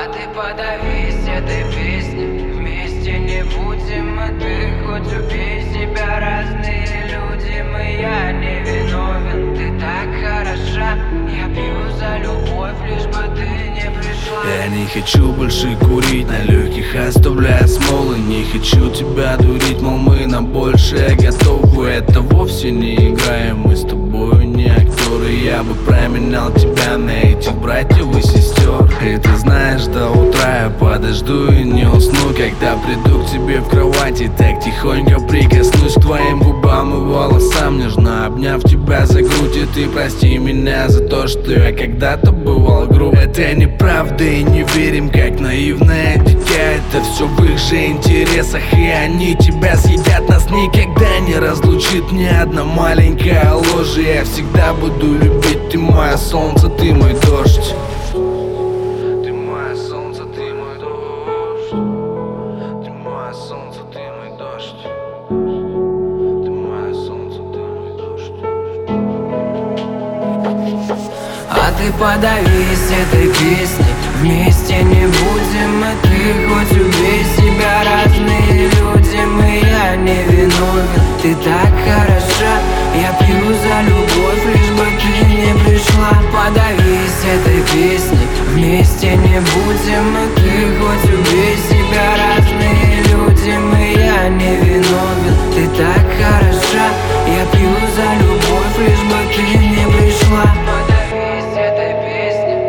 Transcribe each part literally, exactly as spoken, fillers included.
ты подавись этой песней, вместе не будем, а ты хоть убей себя. Разные люди, мы, я не виновен. Ты так хороша, я пью за любовь, лишь бы ты не пришла. Я не хочу больше курить, на легких оставляя смолы. Не хочу тебя дурить, мол, мы на большее готовы. Это вовсе не играем, мы с тобой не актеры. Я бы променял тебя на этих братьев и сестер. И ты знаешь, до утра я подожду и не усну, когда приду к тебе в кровати, так тихонько прикоснусь к твоим губам и волосам, нежно обняв тебя за грудь. И ты прости меня за то, что я когда-то бывал груб. Это неправда и не верим, как наивное дитя. Это все в их же интересах, и они тебя съедят. Нас никогда не разлучит ни одна маленькая ложь. Я всегда буду любить, ты мое солнце, ты мой дождь. Ты мое солнце, ты мой дождь. Ты мое солнце, ты мой дождь. Ты мое солнце, ты мой дождь. А ты подавись этой песней, вместе не будем, а ты хоть убей себя. Разные люди, мы, я не виновен. Ты так хороша, я пью за любовь, лишь бы ты не пришла. Подавись этой песней, вместе не будем, а ты хоть убей себя. Разные люди, мы, я не виновен. Ты так хороша, я пью за любовь, лишь бы ты не пришла. Подавись этой песней,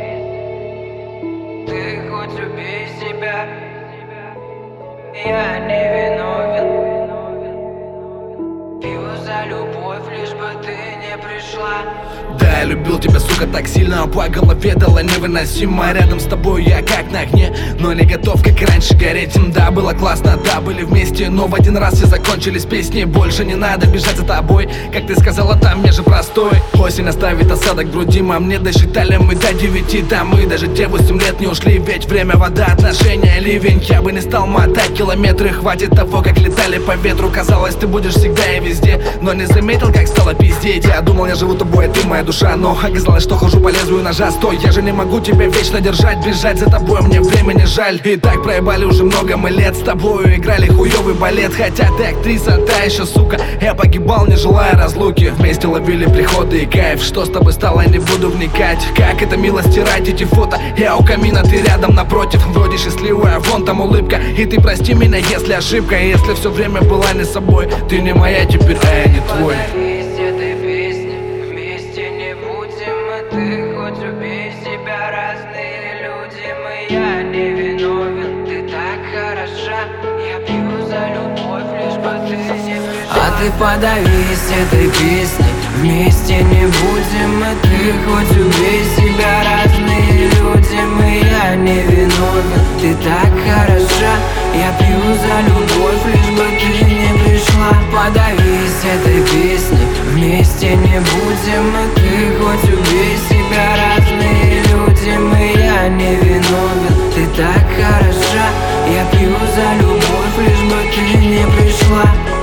ты хоть убей себя. Я не виновен. Пью за любовь, лишь бы ты не пришла. Да, я любил тебя, сука, так сильно, по голове дала невыносимо. Рядом с тобой я как на огне, но не готов, как и раньше, гореть. Да, было классно, да, были вместе, но в один раз все закончились песни. Больше не надо бежать за тобой, как ты сказала, там межа простой. Осень оставит осадок в груди, а мне досчитали мы до девяти. Да, мы даже те восемь лет не ушли, ведь время, вода, отношения, ливень. Я бы не стал мотать километры, хватит того, как летали по ветру. Казалось, ты будешь всегда и везде, но не заметил, как стало пиздеть. Я думал, я живу тобой, а ты моя душа, но оказалось, что хожу по лезвию ножа. Стой, я же не могу тебя вечно держать, бежать за тобой мне времени жаль. И так проебали уже много мы лет, с тобою играли хуёвый балет. Хотя ты актриса, та еще сука, я погибал, не желая разлуки. Вместе ловили приходы и кайф, что с тобой стало, не буду вникать. Как это мило стирать эти фото, я у камина, ты рядом напротив. Вроде счастливая, вон там улыбка. И ты прости меня, если ошибка, если все время была не собой. Ты не моя теперь, а я не твой. Подавись этой песней, вместе не будем, а ты хоть убей себя. Разные люди, мы, я не виновен. Ты так хороша, я пью за любовь, лишь бы ты не пришла. А ты подавись этой песней, вместе не будем, а ты хоть убей себя. Разные люди, мы, я не виновен. Ты так хороша, я пью за любовь, лишь бы ты не пришла. Подавись этой песней, вместе не будем, а ты хоть убей себя. Разные люди, мы, я не виновен. Ты так хороша, я пью за любовь, лишь бы ты не пришла.